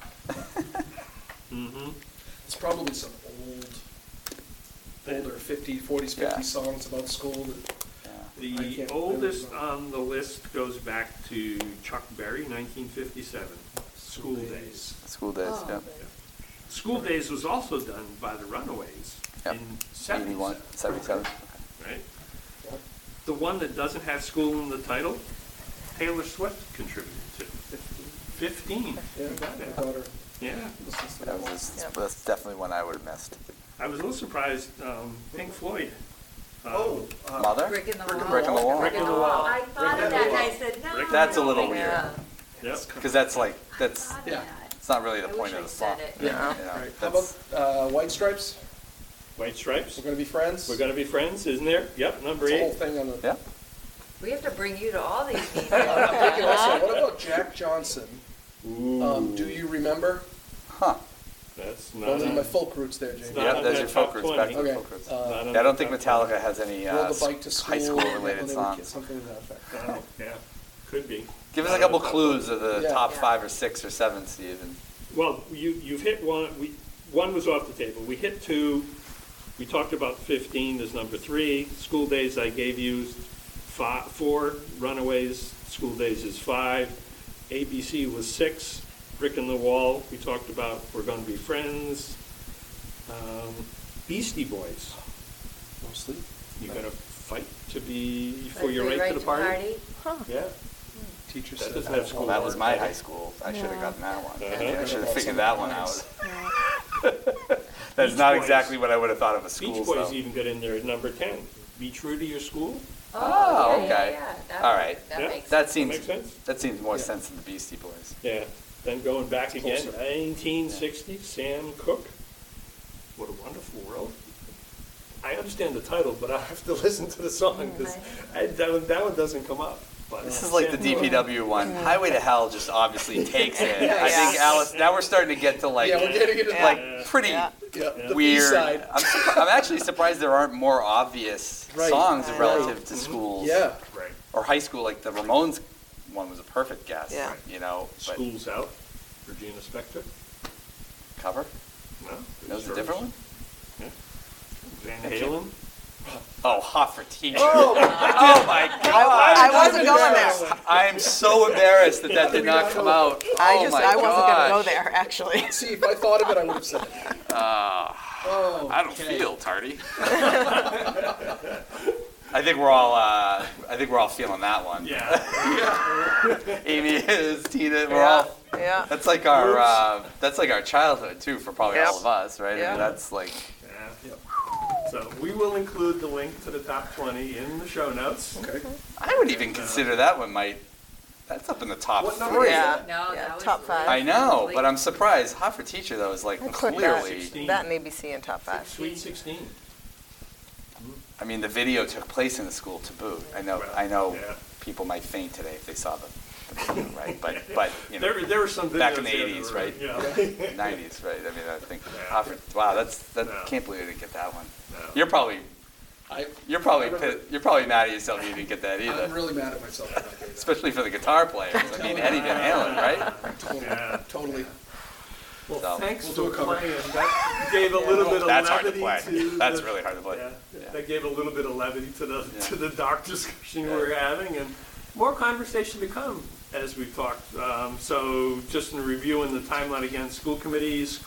Mm-hmm. It's probably some older 40s, 50s Yeah. songs about school. That, Yeah. I The can't oldest remember. on the list goes back to Chuck Berry, 1957, School Days. School days. Oh. Yep. School Days was also done by the Runaways Yep. in 81, 77. 77, right? The one that doesn't have school in the title, Taylor Swift contributed to. 15. yeah, You got my it. daughter Yeah. listens to That that one. was that's definitely one I would have missed. I was a little surprised, Pink Floyd. Oh, Mother? Brick in the wall. Brick in the Wall. Brick in the wall. I thought Brick of in that the and I Wall. said, no. Brick- That's a little I weird. know. Yep. Because that's Yeah. it's not really the I point wish of I the said song. it. Yeah. You know, Right. How that's- about White Stripes? White Stripes. We're gonna be friends. We're gonna be friends, isn't there? Yep, number It's a whole 8. thing on the. yeah. We have to bring you to all these meetings. I'm thinking also, what about Jack Johnson? Ooh, Do you remember? Huh. that's not Those are my on, folk roots there, It's Jamie. not Yeah, on there's that your folk top roots. Back to 20. the Okay. folk roots. Not on Yeah, I the don't think top Metallica has any Rode the bike to school. high school when related they were songs. kids, something to that effect. 20. Oh, yeah, could be. Give us a Not couple on the top clues of the Yeah. top Yeah. 5 or 6 or 7, Steve. And Well, you've hit one. One was off the table. We hit 2. We talked about 15 as number 3. School Days I gave you 4. Runaways, School Days is 5. ABC was 6. Brick in the Wall, we talked about We're Gonna Be Friends. Beastie Boys, No sleep. you gotta fight to be for Like your the right to the party. Yeah. Teacher That said. doesn't have school. well, that was my high school. I should have gotten that one. Uh-huh. I should have figured that one out. That's Beach not Boys. exactly what I would have thought of a Beach school. Boys though. even got in there at number 10. Be true to your school. Oh, yeah, okay. yeah, yeah. All right. That Yeah. makes That sense. Makes sense? more Yeah. sense than the Beastie Boys. Yeah. Then going back again, Closer. 1960, Sam Cooke. What a wonderful world. I understand the title, but I have to listen to the song because that one doesn't come up. But This is like the Sam Cooke. DPW one. Highway to Hell just obviously takes it. I Yeah. think Alice. Now we're starting to get to like Yeah, we're getting into like pretty Yeah. the weird. B-side. I'm actually surprised there aren't more obvious Right. songs Right. relative to schools Yeah. Right. or high school. Like the Ramones one was a perfect guess. Yeah. You know, but School's Out, Regina Spektor. cover. No, That was a different one. Van Halen. Oh, Hot for Teacher. Oh, my God! I wasn't going there. I am so embarrassed that did not come out. I Oh just, my I wasn't gonna go gosh. there, actually. see, if I thought of it, I would have said it. Oh, I don't okay. feel tardy. I think we're all feeling that one. Yeah. Amy is, Tina, we're Yeah. all. Yeah. That's like our childhood too, for probably Yep. all of us, right? I Yeah. mean, that's like. Yeah. So we will include the link to the top 20 in the show notes. Okay. I would even consider that one that's up in the top What number 3. is Yeah. No, Yeah, that was top five. I know, but I'm surprised. Hot for Teacher though is like I'd put clearly. that and ABC in top 5. Sweet 16. I mean, the video took place in the school to boot. I know. Yeah. People might faint today if they saw the video, right? But you know, There were some videos back in the there that 80s, were- right? Yeah. 90s, right? I mean, I think. Yeah. Wow, No. can't believe I didn't get that one. No. You're probably I, You're probably mad at yourself you didn't get that either. I'm really mad at myself for not getting that. Especially for the guitar players. I mean, Eddie Van Halen, right? Totally. Yeah. Totally. Well, So- thanks We'll for do a cover. playing. That gave a little bit of That's hard to levity play. to That's the- really hard to play. Yeah, Yeah. that gave a little bit of levity to the Yeah. to the dark discussion Yeah. we're having, and more conversation to come as we've talked. So just in reviewing the timeline again, school committees,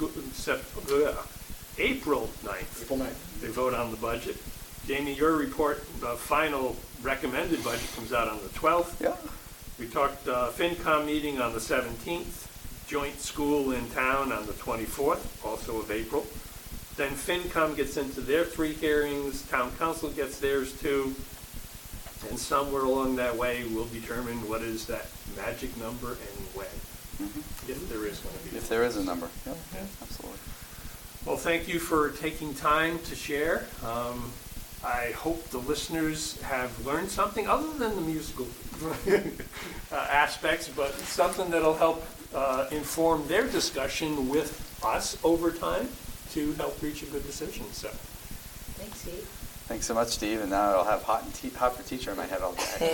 April 9th, April 9th. they vote on the budget. Jamie, your report, the final recommended budget comes out on the 12th. Yeah. We talked FinCom meeting on the 17th, joint school in town on the 24th, also of April. Then FinCom gets into their 3 hearings, town council gets theirs too, and somewhere along that way we'll determine what is that magic number and when, if there is going to be. If there is a number. Yeah, Yeah. absolutely. Well, thank you for taking time to share. I hope the listeners have learned something other than the musical aspects, but something that'll help inform their discussion with us over time to help reach a good decision. So, Thanks, Steve. Thanks so much, Steve. And now I'll have Hot for Teacher in my head all day.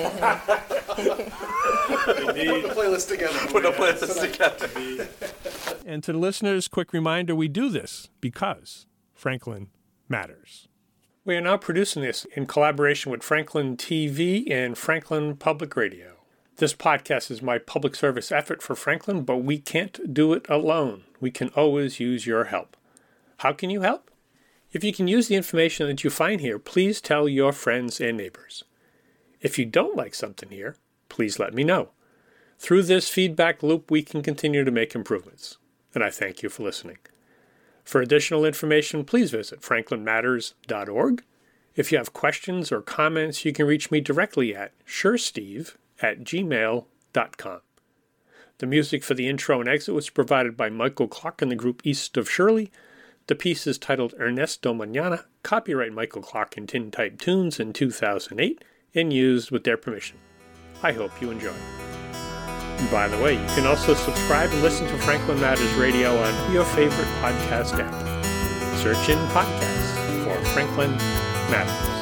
Put the playlist together. Put a playlist together. and to the listeners, quick reminder: we do this because Franklin matters. We are now producing this in collaboration with Franklin TV and Franklin Public Radio. This podcast is my public service effort for Franklin, but we can't do it alone. We can always use your help. How can you help? If you can use the information that you find here, please tell your friends and neighbors. If you don't like something here, please let me know. Through this feedback loop, we can continue to make improvements. And I thank you for listening. For additional information, please visit franklinmatters.org. If you have questions or comments, you can reach me directly at suresteve@gmail.com. The music for the intro and exit was provided by Michael Clark and the group East of Shirley. The piece is titled Ernesto Mañana, copyright Michael Clark and Tintype Tunes in 2008, and used with their permission. I hope you enjoy. By the way, you can also subscribe and listen to Franklin Matters Radio on your favorite podcast app. Search in podcasts for Franklin Matters.